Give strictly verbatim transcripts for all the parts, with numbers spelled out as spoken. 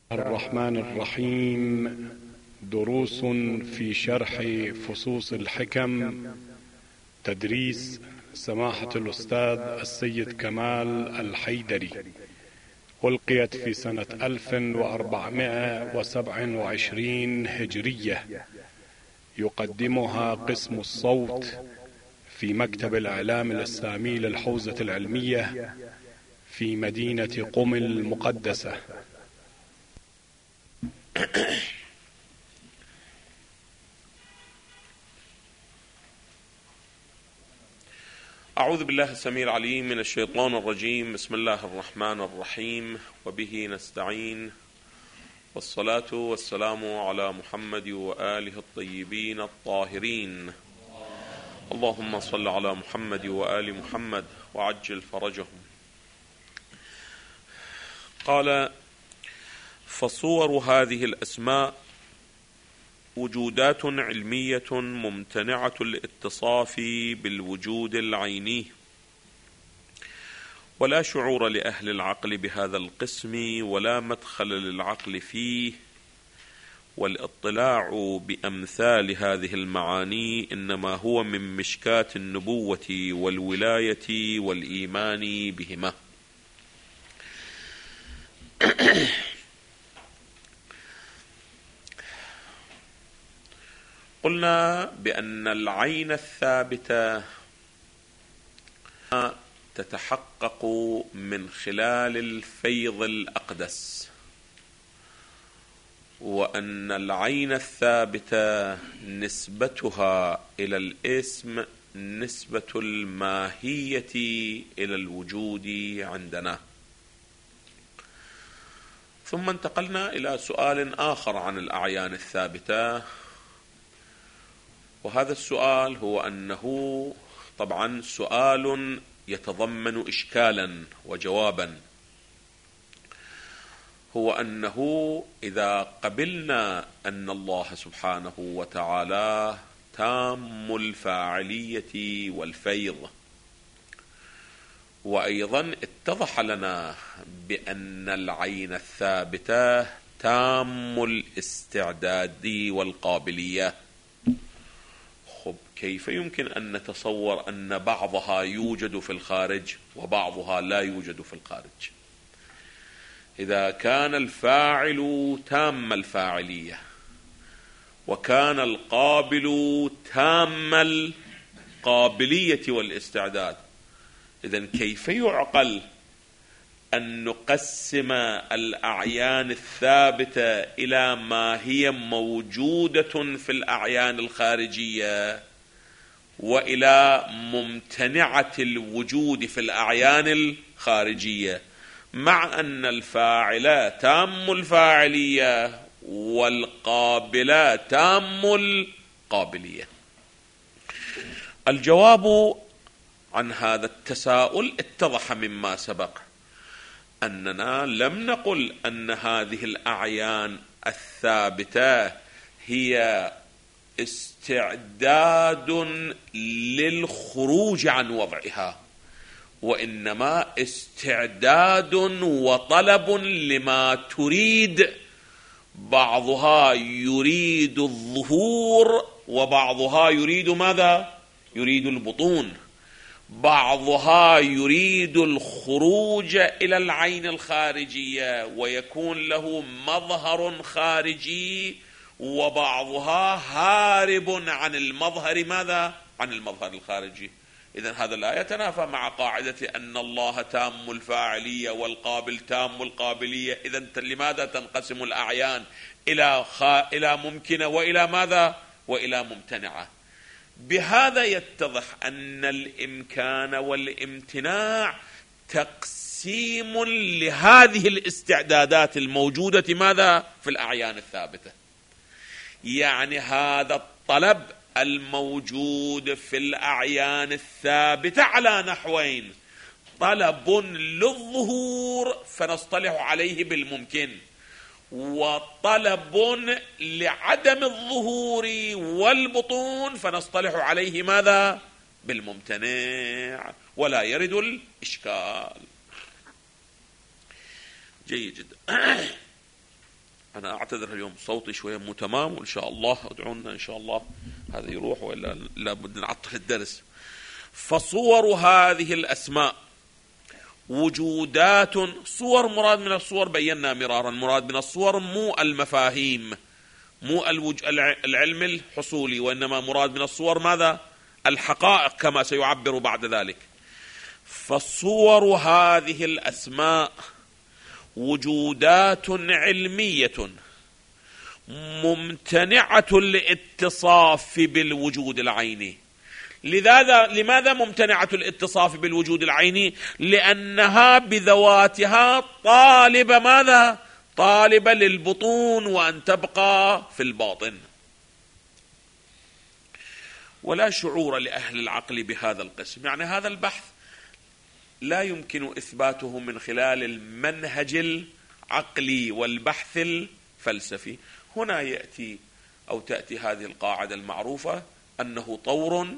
الرحمن الرحيم. دروس في شرح فصوص الحكم، تدريس سماحة الأستاذ السيد كمال الحيدري، ألقيت في سنة ألف وأربعمائة وسبعة وعشرين هجرية. يقدمها قسم الصوت في مكتب الإعلام الإسلامي للحوزة العلمية في مدينة قم المقدسة. أعوذ بالله السميع العليم من الشيطان الرجيم. بسم الله الرحمن الرحيم، وبه نستعين، والصلاة والسلام على محمد وآله الطيبين الطاهرين. اللهم صل على محمد وآل محمد وعجل فرجهم. قال: فصور هذه الأسماء وجودات علمية ممتنعة الاتصاف بالوجود العيني، ولا شعور لأهل العقل بهذا القسم ولا مدخل للعقل فيه، والاطلاع بأمثال هذه المعاني إنما هو من مشكات النبوة والولاية والإيمان بهما. قلنا بأن العين الثابتة تتحقق من خلال الفيض الأقدس، وأن العين الثابتة نسبتها إلى الاسم نسبة الماهية إلى الوجود عندنا. ثم انتقلنا إلى سؤال آخر عن الأعيان الثابتة، وهذا السؤال هو أنه طبعا سؤال يتضمن إشكالا وجوابا، هو أنه إذا قبلنا أن الله سبحانه وتعالى تام الفاعلية والفيض، وأيضا اتضح لنا بأن العين الثابتة تام الاستعداد والقابلية، كيف يمكن أن نتصور أن بعضها يوجد في الخارج وبعضها لا يوجد في الخارج؟ إذا كان الفاعل تام الفاعلية وكان القابل تام القابلية والاستعداد، إذن كيف يعقل أن نقسم الأعيان الثابتة إلى ما هي موجودة في الأعيان الخارجية وإلى ممتنعة الوجود في الأعيان الخارجية، مع أن الفاعل تام الفاعلية والقابل تام القابلية؟ الجواب عن هذا التساؤل اتضح مما سبق، أننا لم نقل أن هذه الأعيان الثابتة هي استعداد للخروج عن وضعها، وإنما استعداد وطلب لما تريد. بعضها يريد الظهور وبعضها يريد ماذا؟ يريد البطون. بعضها يريد الخروج إلى العين الخارجية ويكون له مظهر خارجي، وبعضها هارب عن المظهر ماذا؟ عن المظهر الخارجي. إذن هذا لا يتنافى مع قاعدة أن الله تام الفاعلية والقابل تام القابلية. إذن لماذا تنقسم الأعيان إلى خا... إلى ممكنة وإلى ماذا؟ وإلى ممتنعة؟ بهذا يتضح أن الإمكان والامتناع تقسيم لهذه الاستعدادات الموجودة ماذا؟ في الأعيان الثابتة. يعني هذا الطلب الموجود في الأعيان الثابتة على نحوين: طلب للظهور فنصطلح عليه بالممكن، وطلب لعدم الظهور والبطون فنصطلح عليه ماذا؟ بالممتنع، ولا يرد الإشكال. جيد جدا. أنا أعتذر اليوم صوتي شوية مو تمام، وإن شاء الله ادعونا إن شاء الله هذا يروح، وإلا لابد نعطل الدرس. فصور هذه الأسماء وجودات، صور مراد من الصور بينا مرارا، مراد من الصور مو المفاهيم، مو الوج... العلم الحصولي، وإنما مراد من الصور ماذا؟ الحقائق كما سيعبر بعد ذلك. فصور هذه الأسماء وجودات علمية ممتنعة الاتصاف بالوجود العيني. لذا لماذا ممتنعة الاتصاف بالوجود العيني؟ لأنها بذواتها طالبة ماذا؟ طالبة للبطون وأن تبقى في الباطن. ولا شعور لأهل العقل بهذا القسم، يعني هذا البحث لا يمكن إثباته من خلال المنهج العقلي والبحث الفلسفي. هنا يأتي أو تأتي هذه القاعدة المعروفة أنه طور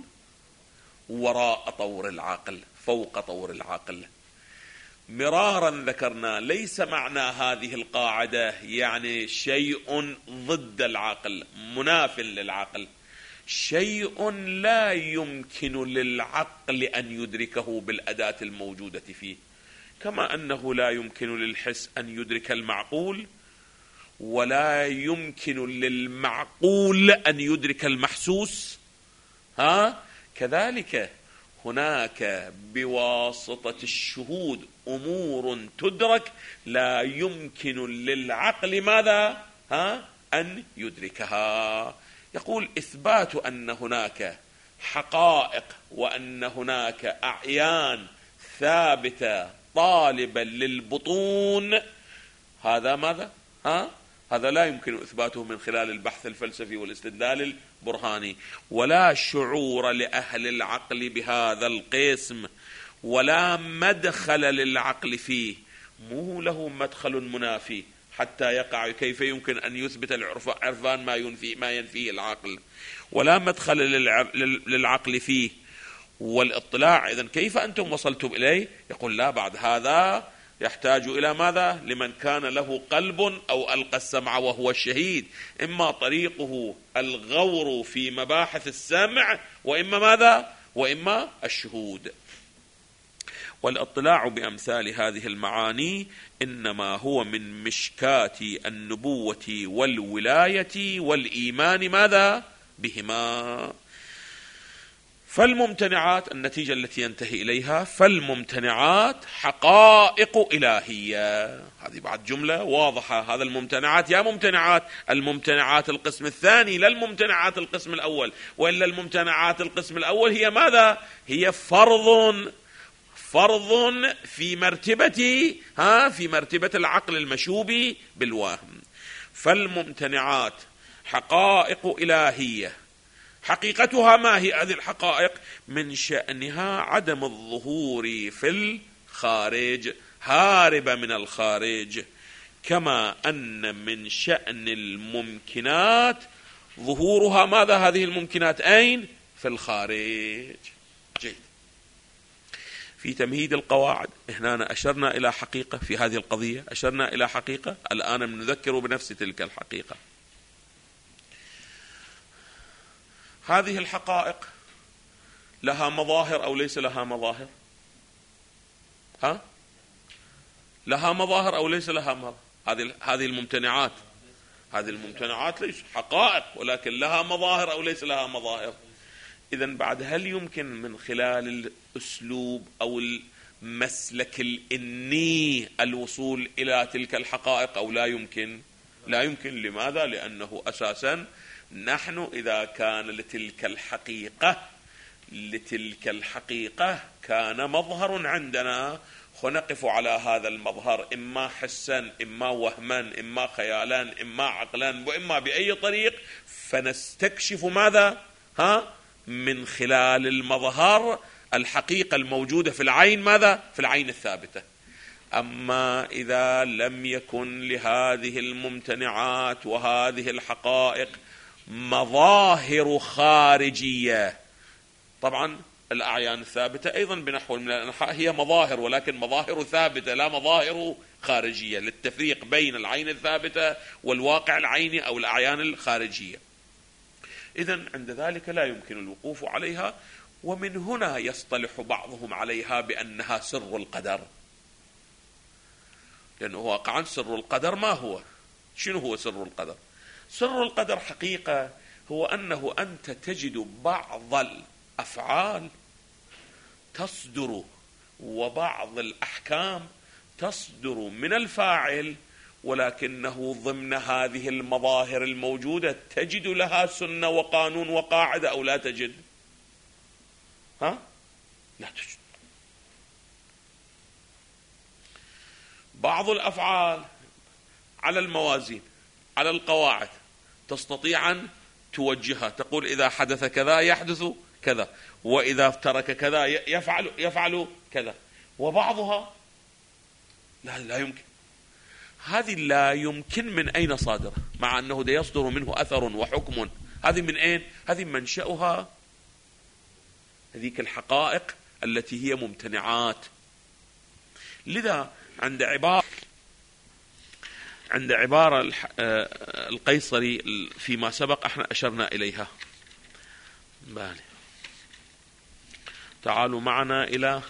وراء طور العقل، فوق طور العقل. مرارا ذكرنا ليس معنى هذه القاعدة يعني شيء ضد العقل مناف للعقل، شيء لا يمكن للعقل أن يدركه بالأداة الموجودة فيه، كما أنه لا يمكن للحس أن يدرك المعقول، ولا يمكن للمعقول أن يدرك المحسوس. ها كذلك هناك بواسطة الشهود أمور تدرك لا يمكن للعقل ماذا؟ ها أن يدركها. يقول إثبات أن هناك حقائق وأن هناك أعيان ثابتة طالبا للبطون، هذا ماذا؟ ها؟ هذا لا يمكن إثباته من خلال البحث الفلسفي والاستدلال البرهاني. ولا شعور لأهل العقل بهذا القسم، ولا مدخل للعقل فيه، مو له مدخل منافي حتى يقع. كيف يمكن أن يثبت العرفان ما ينفي ما ينفيه العقل؟ ولا مدخل للعقل فيه والاطلاع. إذن كيف أنتم وصلتم إليه؟ يقول لا، بعد هذا يحتاج إلى ماذا؟ لمن كان له قلب أو ألقى السمع وهو الشهيد. إما طريقه الغور في مباحث السمع، وإما ماذا؟ وإما الشهود. والاطلاع بأمثال هذه المعاني إنما هو من مشكات النبوة والولاية والإيمان ماذا؟ بهما. فالممتنعات، النتيجة التي ينتهي إليها، فالممتنعات حقائق إلهية. هذه بعد جملة واضحة. هذا الممتنعات، يا ممتنعات الممتنعات القسم الثاني، لا الممتنعات القسم الأول، وإلا الممتنعات القسم الأول هي ماذا؟ هي فرض فرض في مرتبة ها في مرتبة العقل المشوب بالوهم. فالممتنعات حقائق إلهية. حقيقتها ما هي هذه الحقائق؟ من شأنها عدم الظهور في الخارج، هاربة من الخارج، كما أن من شأن الممكنات ظهورها ماذا؟ هذه الممكنات أين؟ في الخارج. جيد. في تمهيد القواعد هنا أشرنا إلى حقيقة، في هذه القضية أشرنا إلى حقيقة، الآن نذكر بنفس تلك الحقيقة. هذه الحقائق لها مظاهر أو ليس لها مظاهر؟ ها؟ لها مظاهر أو ليس لها مظاهر؟ هذه هذه الممتنعات، هذه الممتنعات ليس حقائق، ولكن لها مظاهر أو ليس لها مظاهر. إذن بعد هل يمكن من خلال الأسلوب أو المسلك الإني الوصول إلى تلك الحقائق أو لا يمكن؟ لا يمكن. لماذا؟ لأنه أساسا نحن إذا كان لتلك الحقيقة لتلك الحقيقة كان مظهر عندنا، نقف على هذا المظهر إما حسا إما وهما إما خيالا إما عقلا وإما بأي طريق، فنستكشف ماذا؟ ها؟ من خلال المظهر الحقيقة الموجودة في العين، ماذا؟ في العين الثابتة. أما إذا لم يكن لهذه الممتنعات وهذه الحقائق مظاهر خارجية، طبعا الأعيان الثابتة أيضا بنحو من الأنحاء هي مظاهر، ولكن مظاهر ثابتة لا مظاهر خارجية، للتفريق بين العين الثابتة والواقع العيني أو الأعيان الخارجية. إذن عند ذلك لا يمكن الوقوف عليها، ومن هنا يصطلح بعضهم عليها بأنها سر القدر، لأنه واقعا سر القدر ما هو؟ شنو هو سر القدر؟ سر القدر حقيقة هو أنه أنت تجد بعض الأفعال تصدر وبعض الأحكام تصدر من الفاعل، ولكنه ضمن هذه المظاهر الموجودة تجد لها سنة وقانون وقاعدة أو لا تجد؟ ها؟ لا تجد. بعض الأفعال على الموازين على القواعد تستطيع أن توجهها، تقول إذا حدث كذا يحدث كذا، وإذا ترك كذا يفعل يفعل كذا، وبعضها لا لا يمكن. هذه لا يمكن من أين صادرة؟ مع أنه ده يصدر منه أثر وحكم، هذه من أين؟ هذه منشأها هذيك الحقائق التي هي ممتنعات. لذا عند عبارة عند عبارة القيصري فيما سبق احنا أشرنا إليها، بالي تعالوا معنا إلى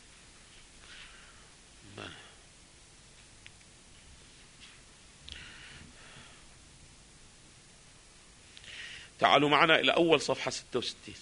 تعالوا معنا إلى أول صفحة ستة وستين.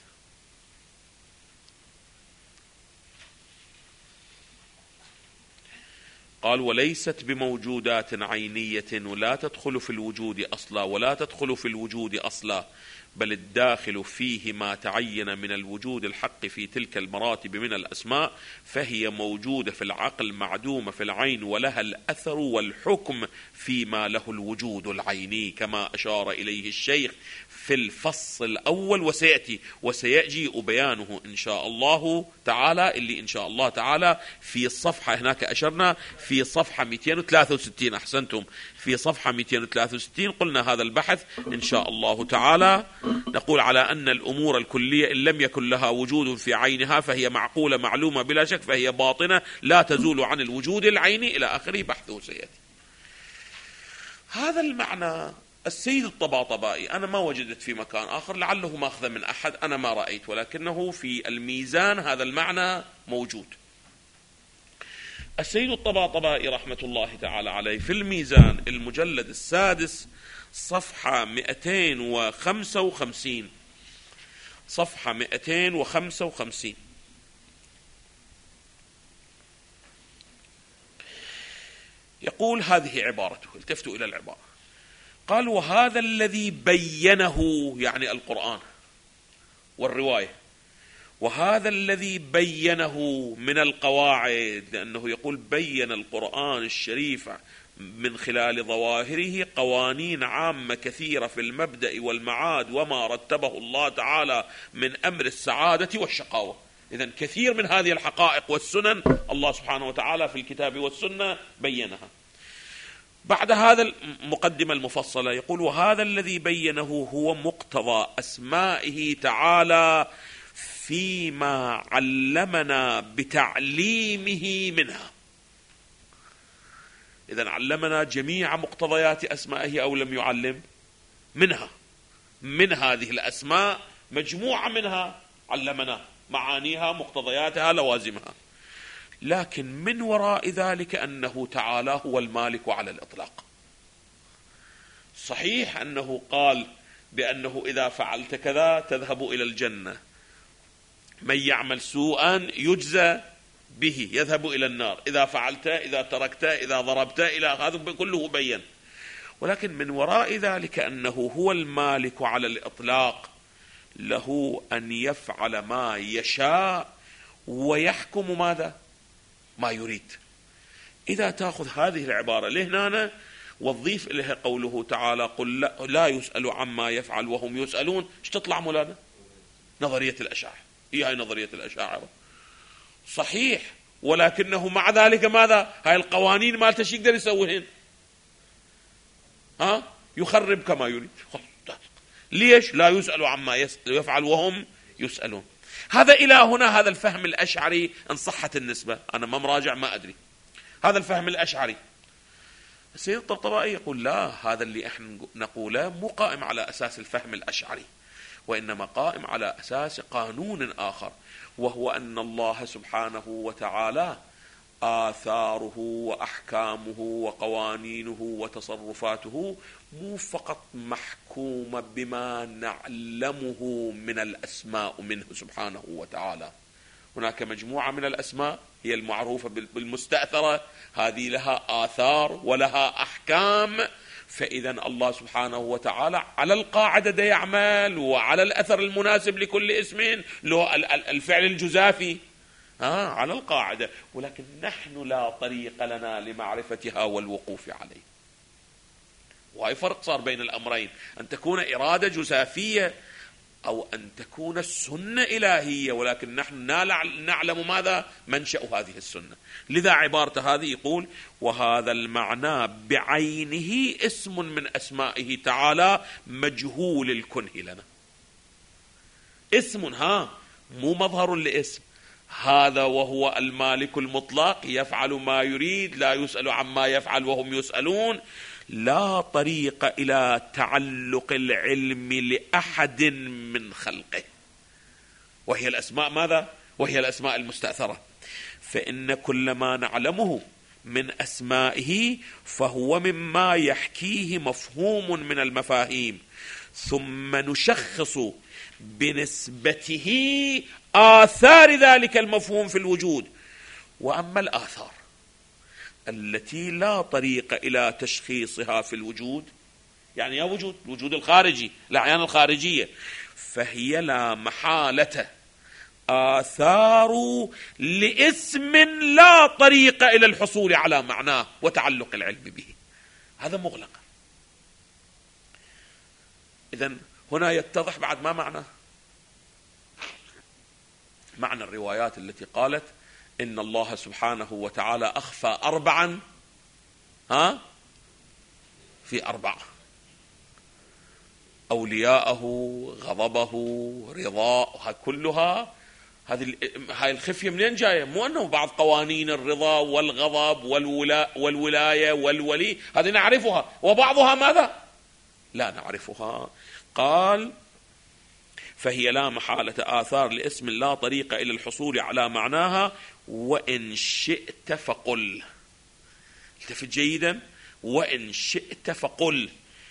قال: وليست بموجودات عينية ولا تدخل في الوجود أصلا ولا تدخل في الوجود أصلا، بل الداخل فيه ما تعين من الوجود الحق في تلك المراتب من الأسماء، فهي موجودة في العقل معدومة في العين، ولها الأثر والحكم فيما له الوجود العيني، كما أشار إليه الشيخ في الفصل الأول، وسيأتي وسيأجي بيانه إن شاء الله تعالى، اللي إن شاء الله تعالى في الصفحة هناك أشرنا في صفحة مئتين وثلاثة وستين. أحسنتم، في صفحة مئتين وثلاثة وستين قلنا هذا البحث إن شاء الله تعالى. نقول على أن الأمور الكلية إن لم يكن لها وجود في عينها فهي معقولة معلومة بلا شك، فهي باطنة لا تزول عن الوجود العيني إلى آخره، بحثه سيأتي. هذا المعنى السيد الطباطبائي أنا ما وجدت في مكان آخر، لعله ماخذ من أحد، أنا ما رأيت، ولكنه في الميزان هذا المعنى موجود. السيد الطباطبائي رحمة الله تعالى عليه في الميزان المجلد السادس صفحة مئتين وخمسة وخمسين، صفحة مئتين وخمسة وخمسين، يقول هذه عبارته، التفتوا إلى العبارة. قال: وهذا الذي بينه، يعني القرآن والرواية، وهذا الذي بينه من القواعد، لأنه يقول بين القرآن الشريف من خلال ظواهره قوانين عامة كثيرة في المبدأ والمعاد وما رتبه الله تعالى من أمر السعادة والشقاوة. إذن كثير من هذه الحقائق والسنن الله سبحانه وتعالى في الكتاب والسنة بينها. بعد هذا المقدمة المفصلة يقول: وهذا الذي بينه هو مقتضى أسمائه تعالى فيما علمنا بتعليمه منها. إذن علمنا جميع مقتضيات أسمائه أو لم يعلم؟ منها، من هذه الأسماء مجموعة منها علمنا معانيها مقتضياتها لوازمها، لكن من وراء ذلك أنه تعالى هو المالك على الإطلاق. صحيح أنه قال بأنه إذا فعلت كذا تذهب إلى الجنة، من يعمل سوءا يجزى به يذهب إلى النار، إذا فعلت إذا تركت إذا ضربت إلى هذا كله بين، ولكن من وراء ذلك أنه هو المالك على الإطلاق، له أن يفعل ما يشاء ويحكم ماذا؟ ما يريد. إذا تأخذ هذه العبارة لهنا وتضيف إليها قوله تعالى: قل لا, لا يسأل عما يفعل وهم يسألون، ايش تطلع مولانا؟ نظرية الأشاعرة. هي هاي نظرية الأشاعرة صحيح، ولكنه مع ذلك ماذا؟ هاي القوانين ما تشي يقدر يسويهن، ها يخرب كما يريد. ليش؟ لا يسأل عما يفعل وهم يسألون. هذا إلى هنا هذا الفهم الأشعري إن صحت النسبة، أنا ما مراجع ما أدري، هذا الفهم الأشعري. السيد الطبطبائي يقول لا، هذا اللي احنا نقوله مو قائم على أساس الفهم الأشعري، وإنما قائم على أساس قانون آخر، وهو أن الله سبحانه وتعالى آثاره وأحكامه وقوانينه وتصرفاته مو فقط محكومة بما نعلمه من الأسماء منه سبحانه وتعالى. هناك مجموعة من الأسماء هي المعروفة بالمستأثرة، هذه لها آثار ولها أحكام، فإذا الله سبحانه وتعالى على القاعدة دا يعمل، وعلى الأثر المناسب لكل اسم له الفعل الجزافي آه على القاعدة، ولكن نحن لا طريق لنا لمعرفتها والوقوف عليه. وهي فرق صار بين الأمرين، أن تكون إرادة جزافية أو أن تكون السنة إلهية، ولكن نحن نعلم ماذا منشأ هذه السنة. لذا عبارة هذه يقول: وهذا المعنى بعينه اسم من أسمائه تعالى مجهول الكنه لنا. اسم ها مو مظهر لاسم، هذا وهو المالك المطلق يفعل ما يريد، لا يسأل عما يفعل وهم يسألون، لا طريق إلى تعلق العلم لأحد من خلقه، وهي الأسماء ماذا؟ وهي الأسماء المستأثرة. فإن كل ما نعلمه من أسمائه فهو مما يحكيه مفهوم من المفاهيم، ثم نشخص بنسبته آثار ذلك المفهوم في الوجود. وأما الآثار التي لا طريق إلى تشخيصها في الوجود، يعني يا وجود الوجود الخارجي، الأعيان الخارجية، فهي لا محالة آثار لاسم لا طريق إلى الحصول على معناه وتعلق العلم به، هذا مغلق. إذن هنا يتضح بعد ما معنى معنى الروايات التي قالت إن الله سبحانه وتعالى أخفى أربعا ها في أربعة: أولياءه، غضبه، رضاه، كلها هذه هاي الخفية منين جاية؟ مو أنه بعض قوانين الرضا والغضب والولاء والولاية والولي هذه نعرفها، وبعضها ماذا؟ لا نعرفها. قال: فهي لا محالة آثار لاسم لا طريق إلى الحصول على معناها، وإن شئت فقل، التفت جيدا، وإن شئت فقل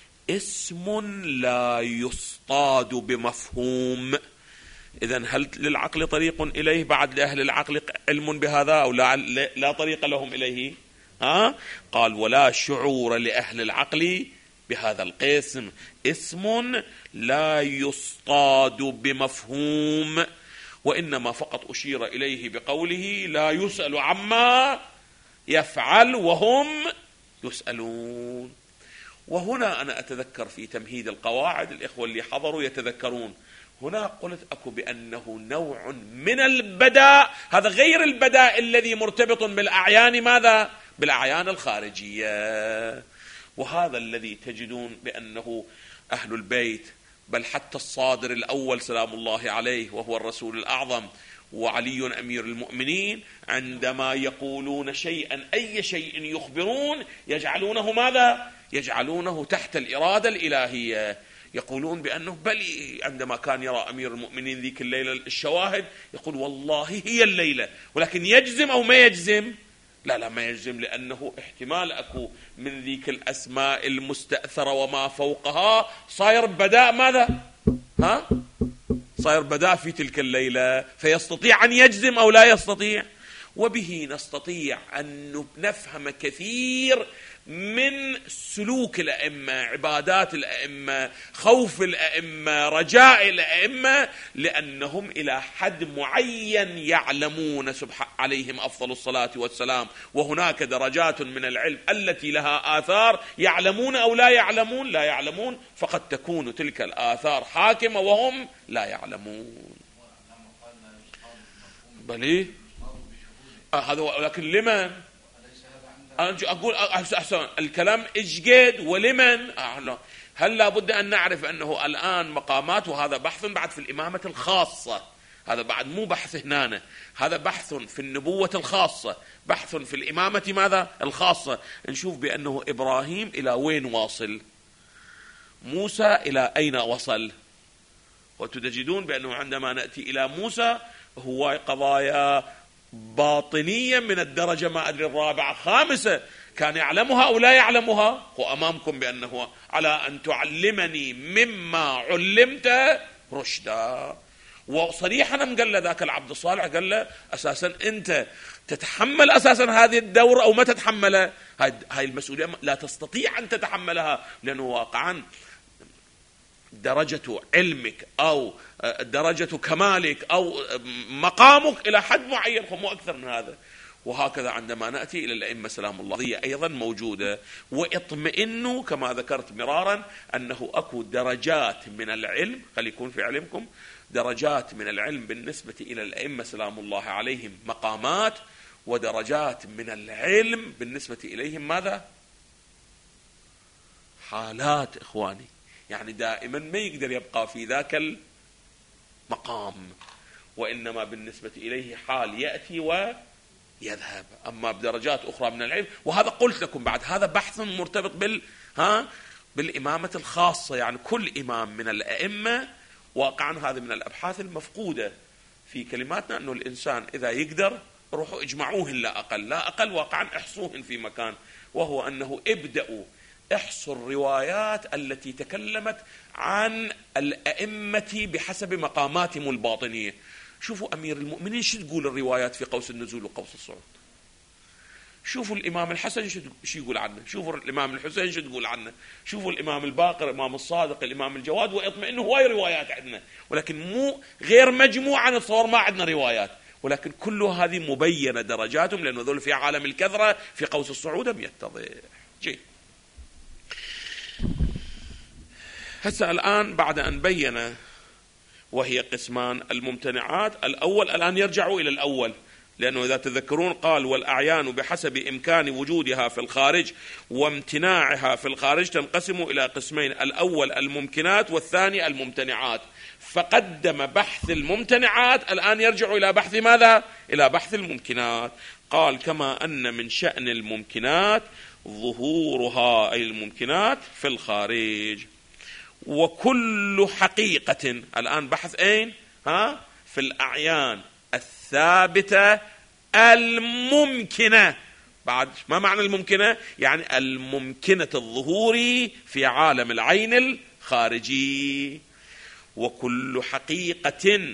اسم لا يصطاد بمفهوم. إذن هل للعقل طريق إليه؟ بعد لأهل العقل علم بهذا أو لا, لا طريق لهم إليه؟ ها؟ قال: ولا شعور لأهل العقل بهذا القسم، اسم لا يصطاد بمفهوم، وإنما فقط أشير إليه بقوله لا يسأل عما يفعل وهم يسألون. وهنا أنا أتذكر في تمهيد القواعد، الإخوة اللي حضروا يتذكرون، هنا قلت أكو بأنه نوع من البداء، هذا غير البداء الذي مرتبط بالأعيان، ماذا؟ بالأعيان الخارجية. وهذا الذي تجدون بأنه أهل البيت، بل حتى الصادر الأول سلام الله عليه وهو الرسول الأعظم وعلي أمير المؤمنين، عندما يقولون شيئا أي شيء يخبرون يجعلونه ماذا؟ يجعلونه تحت الإرادة الإلهية. يقولون بأنه بل عندما كان يرى أمير المؤمنين ذيك الليلة الشواهد يقول والله هي الليلة، ولكن يجزم أو ما يجزم؟ لا لا ما يجزم، لأنه احتمال أكو من ذيك الأسماء المستأثرة وما فوقها صاير بداء ماذا؟ ها؟ صاير بداء في تلك الليلة، فيستطيع أن يجزم أو لا يستطيع. وبه نستطيع أن نفهم كثير من سلوك الأئمة، عبادات الأئمة، خوف الأئمة، رجاء الأئمة، لأنهم إلى حد معين يعلمون سبحانه عليهم أفضل الصلاة والسلام، وهناك درجات من العلم التي لها آثار، يعلمون أو لا يعلمون؟ لا يعلمون، فقد تكون تلك الآثار حاكمة وهم لا يعلمون. بلي آه هذا، ولكن لمن؟ أنا أقول أحسن الكلام إجقد ولمن؟ هل لابد أن نعرف أنه الآن مقامات، وهذا بحث بعد في الإمامة الخاصة، هذا بعد مو بحث هنا، هذا بحث في النبوة الخاصة، بحث في الإمامة ماذا الخاصة. نشوف بأنه إبراهيم إلى وين واصل، موسى إلى أين وصل. وتجدون بأنه عندما نأتي إلى موسى هو قضايا باطنية من الدرجة ما أدري الرابعة خامسة، كان يعلمها أو لا يعلمها. هو أمامكم بأنه على أن تعلمني مما علمت رشدا. وصريحا قال له ذاك العبد الصالح، قال له أساسا أنت تتحمل أساسا هذه الدور أو ما تتحملها؟ هاي المسؤولية لا تستطيع أن تتحملها، لأنه واقعا درجة علمك أو درجة كمالك أو مقامك إلى حد معين، مو أكثر من هذا. وهكذا عندما نأتي إلى الأئمة سلام الله هي أيضا موجودة. واطمئنوا كما ذكرت مرارا أنه أكو درجات من العلم، خلي يكون في علمكم درجات من العلم بالنسبة إلى الأئمة سلام الله عليهم مقامات، ودرجات من العلم بالنسبة إليهم ماذا؟ حالات إخواني. يعني دائما ما يقدر يبقى في ذاك المقام، وإنما بالنسبة إليه حال يأتي ويذهب. أما بدرجات أخرى من العلم، وهذا قلت لكم بعد هذا بحث مرتبط بال ها بالإمامة الخاصة. يعني كل إمام من الأئمة واقعا هذا من الأبحاث المفقودة في كلماتنا، أنه الإنسان إذا يقدر روحوا اجمعوهن لا أقل، لا أقل واقعا احصوهن في مكان، وهو أنه ابدأوا احصوا الروايات التي تكلمت عن الأئمة بحسب مقاماتهم الباطنية. شوفوا أمير المؤمنين شو تقول الروايات في قوس النزول وقوس الصعود، شوفوا الإمام الحسن شو يقول عنه، شوفوا الإمام الحسين شو تقول عنه، شوفوا الإمام الباقر، الإمام الصادق، الإمام الجواد. واطمئنوا هواي روايات عندنا، ولكن مو غير مجموعة، نتصور ما عندنا روايات، ولكن كل هذه مبينة درجاتهم، لأنه ذول في عالم الكثرة في قوس الصعود يتضح. جي هسه الآن بعد أن بين وهي قسمان الممتنعات، الأول الآن يرجعوا إلى الأول، لأنه إذا تذكرون قال والأعيان بحسب إمكان وجودها في الخارج وامتناعها في الخارج تنقسم إلى قسمين، الأول الممكنات والثاني الممتنعات. فقدم بحث الممتنعات، الآن يرجع إلى بحث ماذا؟ إلى بحث الممكنات. قال كما أن من شأن الممكنات ظهورها أي الممكنات في الخارج، وكل حقيقة. الآن بحث أين؟ ها؟ في الأعيان الثابتة الممكنة. بعد ما معنى الممكنة؟ يعني الممكنة الظهور في عالم العين الخارجي. وكل حقيقة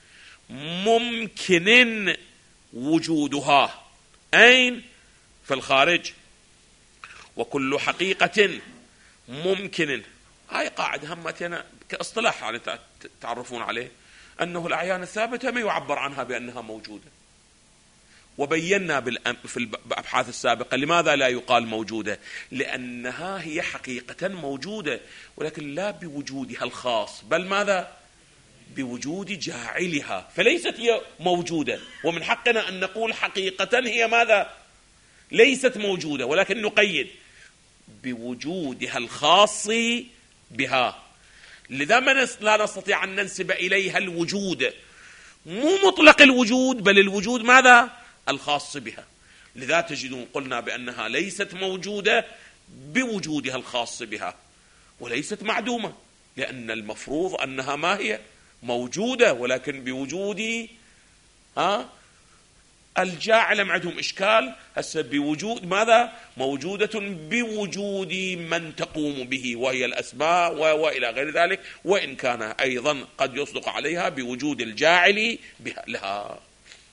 ممكن وجودها أين؟ في الخارج. وكل حقيقة ممكن، هاي قاعدة همتنا كاصطلاح يعني تعرفون عليه، أنه الأعيان الثابتة ما يعبر عنها بأنها موجودة. وبينا في الأبحاث السابقة لماذا لا يقال موجودة، لأنها هي حقيقة موجودة، ولكن لا بوجودها الخاص، بل ماذا؟ بوجود جاعلها، فليست هي موجودة. ومن حقنا أن نقول حقيقة هي ماذا؟ ليست موجودة، ولكن نقيد بوجودها الخاص بها. لذا ما لا نستطيع أن ننسب إليها الوجود، مو مطلق الوجود، بل الوجود ماذا؟ الخاص بها. لذا تجدون قلنا بأنها ليست موجودة بوجودها الخاص بها، وليست معدومة، لأن المفروض أنها ما هي موجودة، ولكن بوجود ها الجاعل. ما عندهم إشكال هسه بوجود ماذا؟ موجودة بوجود من تقوم به، وهي الأسماء وإلى غير ذلك، وإن كان أيضا قد يصدق عليها بوجود الجاعل بها لها.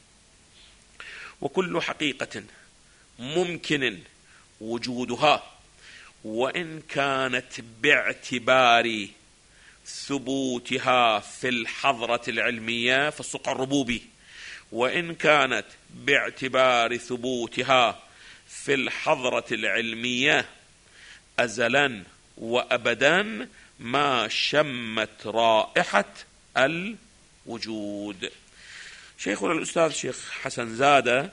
وكل حقيقة ممكن وجودها، وإن كانت باعتبار ثبوتها في الحضرة العلمية في الصقع الربوبي، وإن كانت باعتبار ثبوتها في الحضرة العلمية أزلا وأبدا ما شمت رائحة الوجود. شيخنا الأستاذ شيخ حسن زادة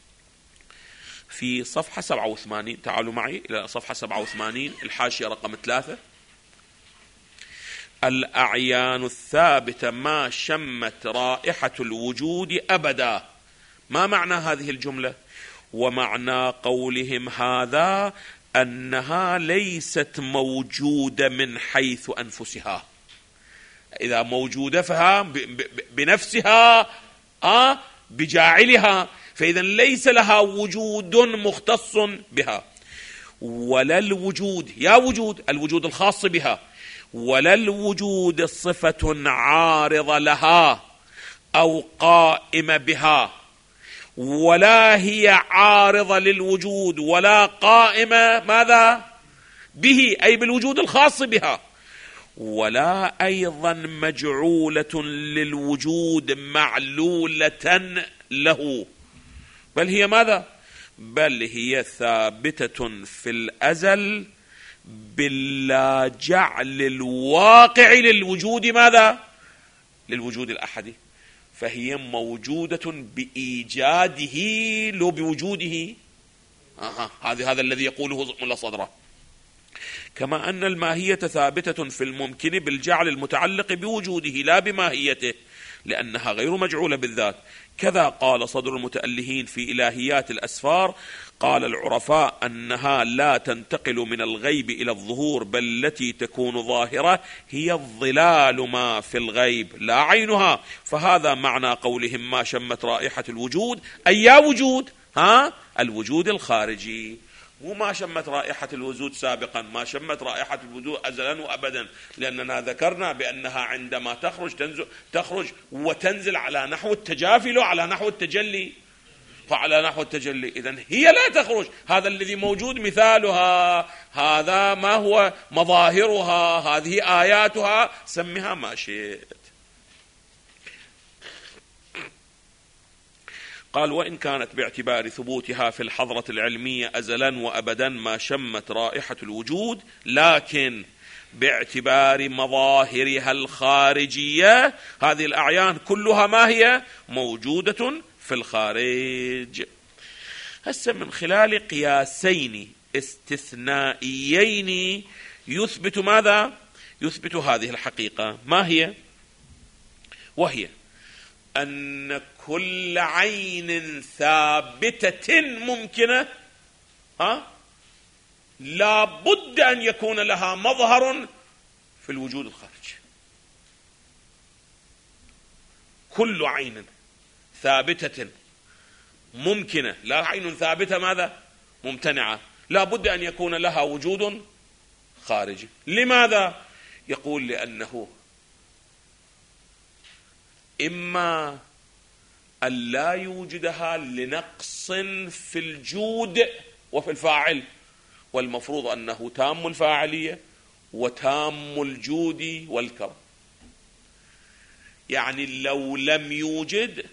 في صفحة سبعة وثمانين، تعالوا معي إلى صفحة سبعة وثمانين الحاشية رقم ثلاثة، الأعيان الثابتة ما شمت رائحة الوجود أبدا. ما معنى هذه الجملة؟ ومعنى قولهم هذا أنها ليست موجودة من حيث أنفسها. إذا موجودة فها بنفسها آه بجاعلها، فإذا ليس لها وجود مختص بها، ولا الوجود يا وجود الوجود الخاص بها، ولا الوجود صفة عارضة لها أو قائمة بها، ولا هي عارضة للوجود ولا قائمة ماذا به أي بالوجود الخاص بها، ولا أيضا مجعولة للوجود معلولة له، بل هي ماذا؟ بل هي ثابتة في الأزل باللا جعل الواقع للوجود ماذا؟ للوجود الأحدي، فهي موجودة بإيجاده لو بوجوده. آه هذا هذا الذي يقوله ملا صدره. كما أن الماهية ثابتة في الممكن بالجعل المتعلق بوجوده لا بماهيته لأنها غير مجعولة بالذات. كذا قال صدر المتألهين في إلهيات الأسفار، قال العرفاء أنها لا تنتقل من الغيب إلى الظهور، بل التي تكون ظاهرة هي الظلال ما في الغيب لا عينها. فهذا معنى قولهم ما شمت رائحة الوجود، أي يا وجود ها الوجود الخارجي، وما شمت رائحة الوجود سابقا، ما شمت رائحة الوجود أزلا وأبدا، لأننا ذكرنا بأنها عندما تخرج تنزل تخرج وتنزل على نحو التجافي على نحو التجلي، فعلى نحو التجلي إذن هي لا تخرج. هذا الذي موجود مثالها، هذا ما هو مظاهرها، هذه آياتها، سمها ما شئت. قال وإن كانت باعتبار ثبوتها في الحضرة العلمية أزلا وأبدا ما شمت رائحة الوجود، لكن باعتبار مظاهرها الخارجية هذه الأعيان كلها ما هي موجودة في الخارج. هسه من خلال قياسين استثنائيين يثبت ماذا؟ يثبت هذه الحقيقة. ما هي؟ وهي أن كل عين ثابتة ممكنة ها لا بد أن يكون لها مظهر في الوجود الخارجي. كل عين ثابتة ممكنة، لا عين ثابتة ماذا؟ ممتنعة، لا بد أن يكون لها وجود خارجي. لماذا؟ يقول لأنه إما أن لا يوجدها لنقص في الجود وفي الفاعل، والمفروض أنه تام الفاعلية وتام الجود والكرم. يعني لو لم يوجد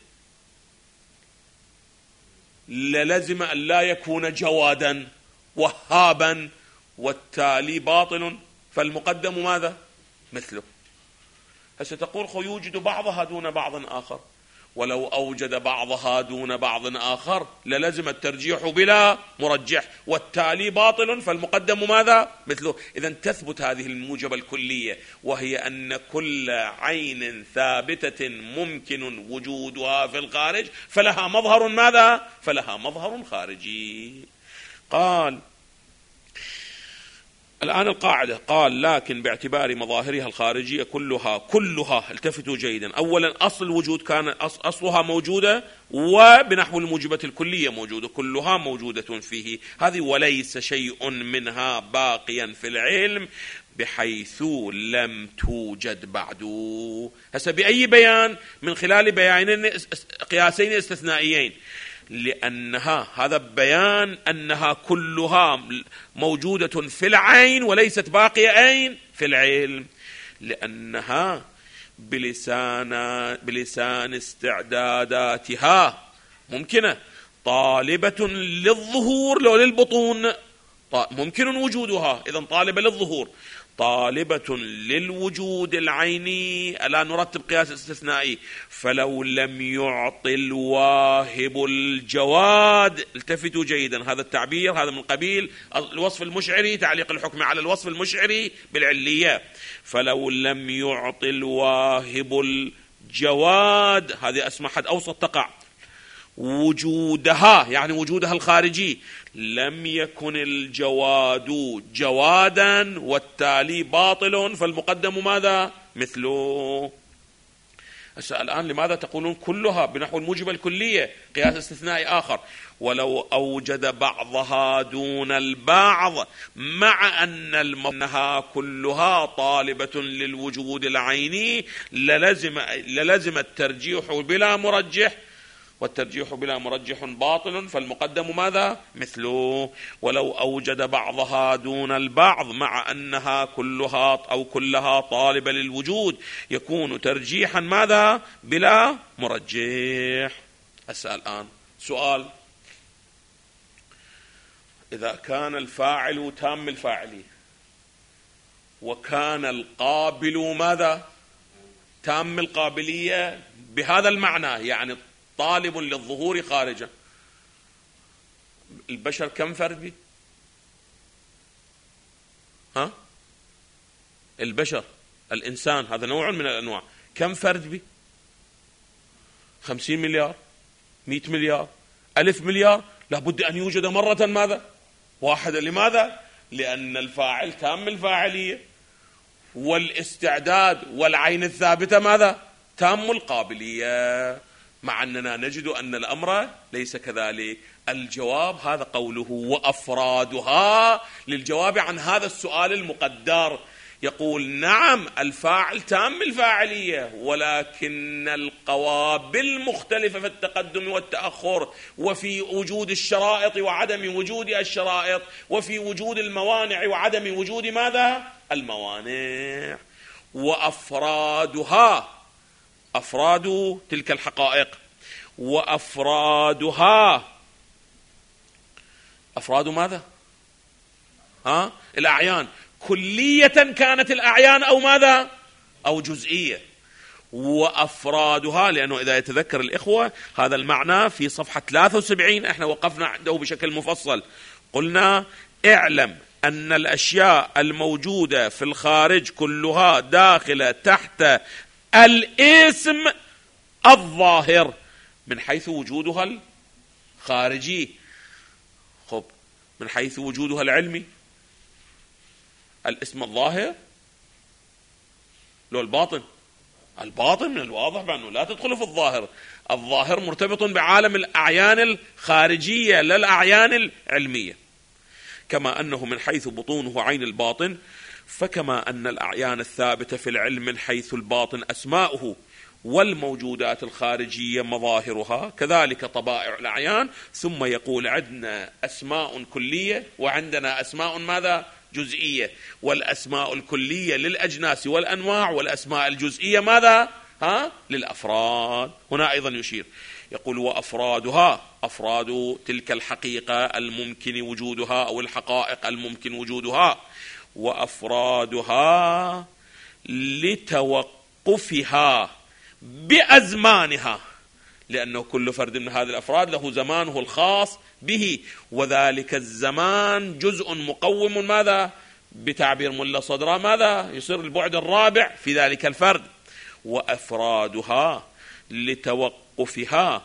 للزم أن لا يكون جوادا وهابا، والتالي باطل، فالمقدم ماذا؟ مثله. هسه تقول خو يوجد بعضها دون بعض آخر، ولو أوجد بعضها دون بعض آخر للزم الترجيح بلا مرجح، والتالي باطل، فالمقدم ماذا؟ مثله. إذن تثبت هذه الموجبة الكلية، وهي أن كل عين ثابتة ممكن وجودها في الخارج فلها مظهر ماذا؟ فلها مظهر خارجي. قال الآن القاعدة، قال لكن باعتبار مظاهرها الخارجية كلها كلها التفتوا جيدا. أولا أصل الوجود كان أصلها موجودة، وبنحو الموجبة الكلية موجودة، كلها موجودة فيه هذه، وليس شيء منها باقيا في العلم بحيث لم توجد بعد. هسه بأي بيان؟ من خلال بيانين قياسين استثنائيين، لأنها هذا بيان أنها كلها موجودة في العين وليست باقية أين؟ في العلم، لأنها بلسان بلسان استعداداتها ممكنة طالبة للظهور لو للبطون، ممكن وجودها، إذن طالبة للظهور. طالبة للوجود العيني، ألا نرتب قياس استثنائي، فلو لم يعطي الواهب الجواد. التفتوا جيدا، هذا التعبير هذا من قبيل الوصف المشعري، تعليق الحكم على الوصف المشعري بالعلية. فلو لم يعطي الواهب الجواد، هذه أسمى حد أوسط تقع، وجودها يعني وجودها الخارجي، لم يكن الجواد جوادا والتالي باطل، فالمقدم ماذا؟ مثله. الآن لماذا تقولون كلها بنحو الموجبة الكلية؟ قياس استثنائي آخر، ولو أوجد بعضها دون البعض مع أن أنها كلها طالبة للوجود العيني للزم, للزم الترجيح بلا مرجح، والترجيح بلا مرجح باطل، فالمقدم ماذا؟ مثله. ولو أوجد بعضها دون البعض مع أنها كلها أو كلها طالبة للوجود يكون ترجيحا ماذا؟ بلا مرجح. أسأل الآن سؤال، إذا كان الفاعل تام الفاعلية وكان القابل ماذا؟ تام القابلية بهذا المعنى، يعني طالب للظهور خارجا، البشر كم فرد بي؟ ها؟ البشر الإنسان هذا نوع من الأنواع، كم فرد بي؟ خمسين مليار، مئة مليار، ألف مليار، لابد أن يوجد مرة ماذا؟ واحدة. لماذا؟ لأن الفاعل تام الفاعلية والاستعداد والعين الثابتة ماذا؟ تام القابلية، مع أننا نجد أن الأمر ليس كذلك. الجواب هذا قوله وأفرادها للجواب عن هذا السؤال المقدر. يقول نعم الفاعل تام الفاعلية، ولكن القوابل مختلفة في التقدم والتأخر، وفي وجود الشرائط وعدم وجود الشرائط، وفي وجود الموانع وعدم وجود ماذا؟ الموانع. وأفرادها أفراد تلك الحقائق، وأفرادها أفراد ماذا؟ ها؟ الأعيان، كلية كانت الأعيان أو ماذا؟ أو جزئية. وأفرادها، لأنه إذا يتذكر الإخوة هذا المعنى في صفحة ثلاثة وسبعين احنا وقفنا عنده بشكل مفصل، قلنا اعلم أن الأشياء الموجودة في الخارج كلها داخلة تحت الاسم الظاهر من حيث وجودها الخارجي. خب، من حيث وجودها العلمي الاسم الظاهر لو الباطن؟ الباطن من الواضح بأنه لا تدخل في الظاهر. الظاهر مرتبط بعالم الأعيان الخارجية لا الأعيان العلمية. كما أنه من حيث بطونه عين الباطن، فكما أن الأعيان الثابتة في العلم من حيث الباطن أسماؤه والموجودات الخارجية مظاهرها، كذلك طبائع الأعيان. ثم يقول عندنا أسماء كلية وعندنا أسماء ماذا؟ جزئية. والأسماء الكلية للأجناس والأنواع، والأسماء الجزئية ماذا؟ ها؟ للأفراد. هنا أيضا يشير يقول وأفرادها، أفراد تلك الحقيقة الممكن وجودها أو الحقائق الممكن وجودها. وأفرادها لتوقفها بأزمانها، لأنه كل فرد من هذه الأفراد له زمانه الخاص به، وذلك الزمان جزء مقوم ماذا؟ بتعبير ملا صدرا ماذا؟ يصير البعد الرابع في ذلك الفرد. وأفرادها لتوقفها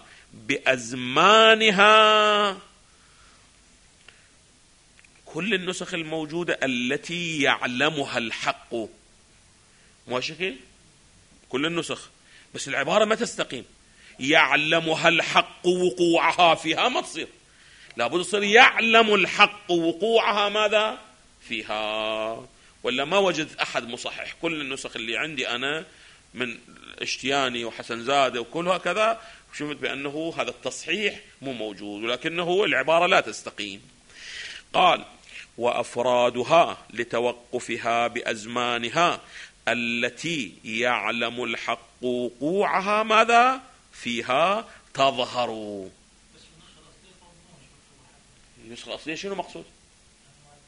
بأزمانها، كل النسخ الموجودة التي يعلمها الحق، مو شكل كل النسخ، بس العبارة ما تستقيم. يعلمها الحق وقوعها فيها ما تصير، لابد تصير يعلم الحق وقوعها ماذا؟ فيها. ولا ما وجدت أحد مصحح. كل النسخ اللي عندي أنا من اشتياني وحسن زادة وكلها كذا، شفت بأنه هذا التصحيح مو موجود، ولكنه العبارة لا تستقيم. قال وأفرادها لتوقفها بأزمانها التي يعلم الحق وقوعها ماذا؟ فيها تظهر. النسخة الأصلية شنو مقصود؟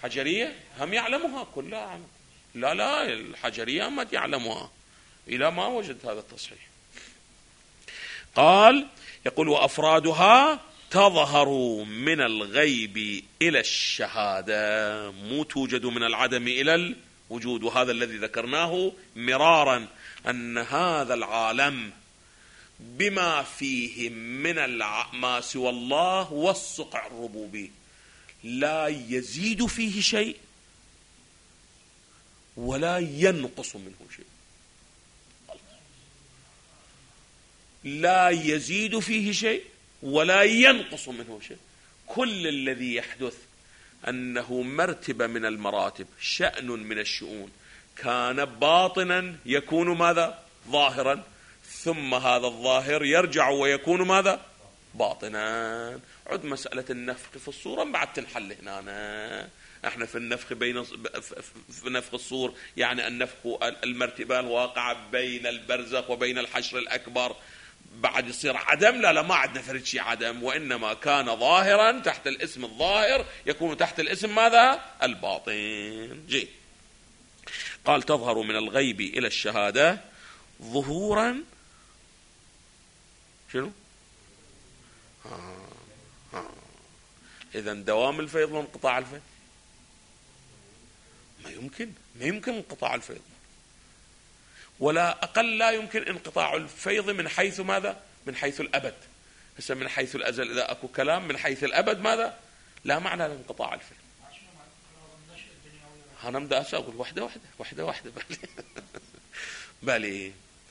حجرية هم يعلمها كلها، لا لا الحجرية ما يعلمها إلى ما وجد هذا التصحيح. قال يقول وأفرادها تظهر من الغيب إلى الشهادة، مو توجد من العدم إلى الوجود. وهذا الذي ذكرناه مرارا أن هذا العالم بما فيه من ما سوى الله والصقع الربوبي لا يزيد فيه شيء ولا ينقص منه شيء، لا يزيد فيه شيء ولا ينقص منه شيء. كل الذي يحدث أنه مرتبة من المراتب، شأن من الشؤون، كان باطنا يكون ماذا؟ ظاهرا، ثم هذا الظاهر يرجع ويكون ماذا؟ باطنا. عد مسألة النفخ في الصورة بعد تنحل هنا. احنا في النفخ بين في نفخ الصور يعني النفخ المرتبة الواقعة بين البرزخ وبين الحشر الأكبر، بعد يصير عدم؟ لا لا ما عندنا فرد شيء عدم، وإنما كان ظاهرا تحت الاسم الظاهر يكون تحت الاسم ماذا؟ الباطن. جي قال تظهر من الغيب إلى الشهادة ظهورا شنو؟ آه. آه. إذن دوام الفيض وانقطاع الفيض ما يمكن، ما يمكن انقطاع الفيض، ولا أقل لا يمكن انقطاع الفيض من حيث ماذا؟ من حيث الأبد. هسه من حيث الأزل إذا أكو كلام، من حيث الأبد ماذا؟ لا معنى لانقطاع الفيض. أنا بدي أقول واحدة واحدة واحدة واحدة بالي بالي.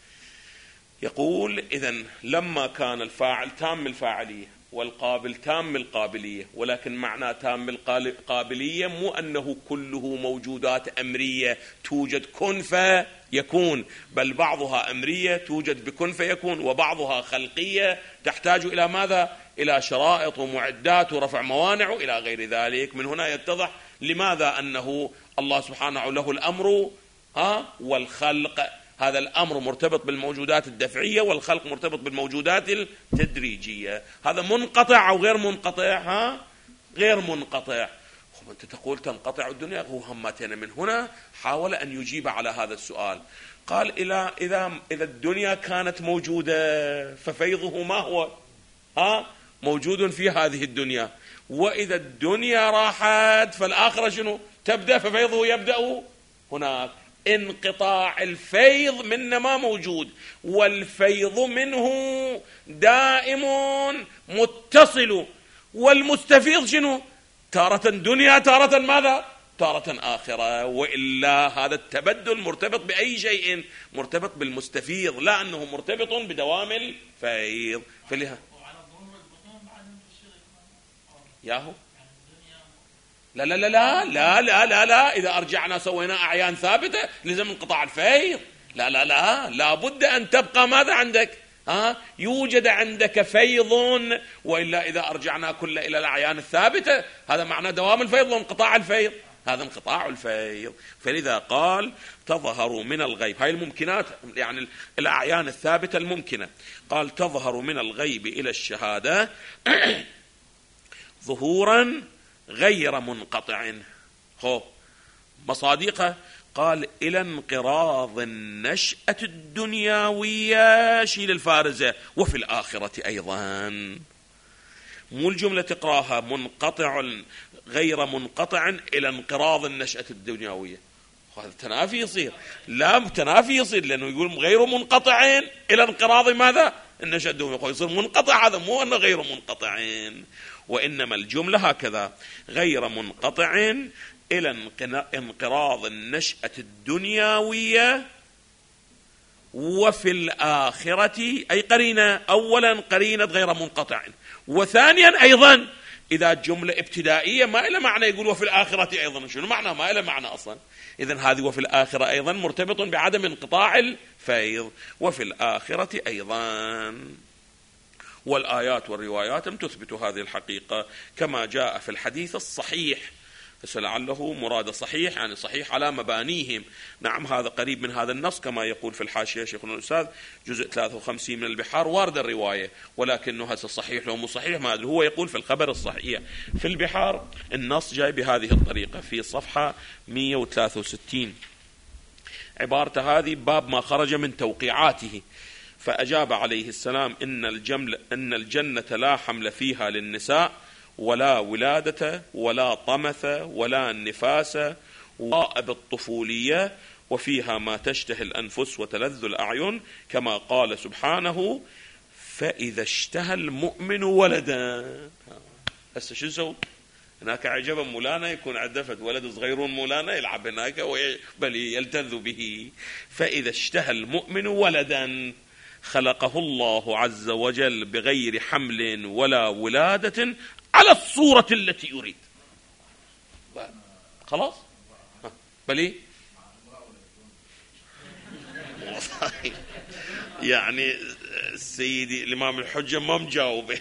يقول إذن لما كان الفاعل تام الفاعلية والقابل تام القابلية، ولكن معنى تام القابلية مو أنه كله موجودات أمرية توجد كن فيكون، بل بعضها أمرية توجد بكن فيكون، وبعضها خلقية تحتاج إلى ماذا؟ إلى شرائط ومعدات ورفع موانع إلى غير ذلك. من هنا يتضح لماذا أنه الله سبحانه له الأمر ها والخلق. هذا الأمر مرتبط بالموجودات الدفعية والخلق مرتبط بالموجودات التدريجية. هذا منقطع أو غير منقطع؟ ها غير منقطع. أنت تقول تنقطع الدنيا، هو همتنا. من هنا حاول أن يجيب على هذا السؤال. قال إلى إذا إذا الدنيا كانت موجودة ففيضه ما هو؟ ها موجود في هذه الدنيا. وإذا الدنيا راحت فالآخرة شنو؟ تبدأ، ففيضه يبدأ هناك. انقطاع الفيض منا ما موجود، والفيض منه دائم متصل، والمستفيض شنو؟ تارة دنيا تارة ماذا؟ تارة آخرة. وإلا هذا التبدل مرتبط بأي شيء؟ مرتبط بالمستفيض، لا أنه مرتبط بدوام الفيض. فلها ياهو لا لا لا لا لا لا لا لا إذا أرجعنا سوينا أعيان ثابتة لازم انقطاع الفيض. لا لا لا لا بد أن تبقى ماذا عندك؟ ها يوجد عندك فيض، وإلا إذا أرجعنا كل إلى الأعيان الثابتة هذا معنى دوام الفيض وانقطاع الفيض، هذا انقطاع الفيض. فلذا قال تظهر من الغيب، هاي الممكنات يعني الأعيان الثابتة الممكنة. قال تظهر من الغيب إلى الشهادة ظهورا غير منقطع. خو مصادقه قال إلى انقراض النشأة الدنيوية شيل الفارزة وفي الآخرة أيضا. مو الجملة تقراها منقطع غير منقطع إلى انقراض النشأة الدنيوية، هذا تنافي يصير. لا تنافي يصير لأنه يقول غير منقطع إلى انقراض ماذا؟ النشأة الدنيوية، يصير منقطع، هذا مو أنه غير منقطعين. وإنما الجملة هكذا غير منقطع إلى انقراض النشأة الدنيوية وفي الآخرة، أي قرينة. أولا قرينة غير منقطع، وثانيا أيضا إذا الجملة ابتدائية ما إلى معنى يقول وفي الآخرة أيضا، شنو معنى؟ ما إلى معنى أصلا. إذن هذه وفي الآخرة أيضا مرتبط بعدم انقطاع الفيض، وفي الآخرة أيضا. والآيات والروايات تثبت هذه الحقيقة كما جاء في الحديث الصحيح لعله مراد صحيح يعني صحيح على مبانيهم. نعم هذا قريب من هذا النص كما يقول في الحاشية شيخنا الأستاذ جزء ثلاثة وخمسين من البحار وارد الرواية، ولكنه هسه صحيح لو مو صحيح ما أدري. هو يقول في الخبر الصحيح في البحار النص جاي بهذه الطريقة في صفحة مئة وثلاثة وستين عبارته هذه باب ما خرج من توقيعاته. فأجاب عليه السلام إن الجمل إن الجنة لا حمل فيها للنساء ولا ولادة ولا طمث ولا نفاس ولا بالطفولية وفيها ما تشتهي الأنفس وتلذ الأعين كما قال سبحانه فإذا اشتهى المؤمن ولدا. هسه شو نسوي؟ هناك عجبا مولانا يكون عدفت ولد صغيرون مولانا يلعب هناك بل يلتذ به. فإذا اشتهى المؤمن ولدا خلقه الله عز وجل بغير حمل ولا ولادة على الصورة التي يريد. خلاص بلي يعني سيدي الإمام الحجة ما مجاوب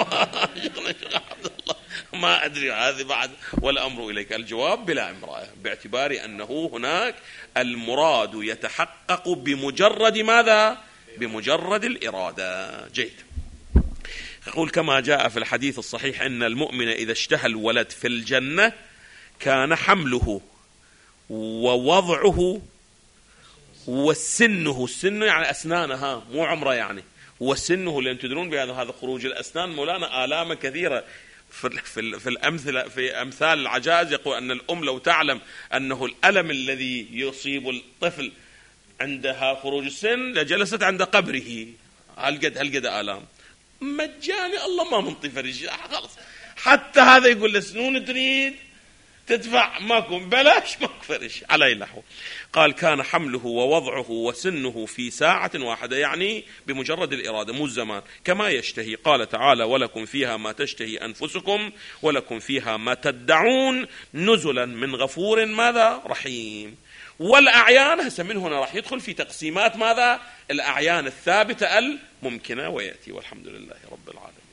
ما أدري هذه بعد والأمر إليك. الجواب بلا امرأة باعتبار أنه هناك المراد يتحقق بمجرد ماذا؟ بمجرد الإرادة. جيد. يقول كما جاء في الحديث الصحيح أن المؤمن إذا اشتهى الولد في الجنة كان حمله ووضعه وسنه، السن يعني أسنانها مو عمره يعني، وسنه لأن تدرون بهذا هذا خروج الأسنان مولانا آلام كثيرة في في في الأمثلة في أمثال العجائز. يقول أن الأم لو تعلم أنه الألم الذي يصيب الطفل عندها خروج السن لجلست عند قبره هالقد هالقد آلام مجاني الله ما منطي فرج خلاص. حتى هذا يقول لسنون تريد تدفع ماكو بلاش ماكو فرش على نحو. قال كان حمله ووضعه وسنه في ساعة واحدة يعني بمجرد الإرادة مو الزمان كما يشتهي. قال تعالى ولكم فيها ما تشتهي أنفسكم ولكم فيها ما تدعون نزلا من غفور ماذا رحيم. والأعيان هسه من هنا راح يدخل في تقسيمات ماذا الأعيان الثابتة الممكنة ويأتي. والحمد لله رب العالمين.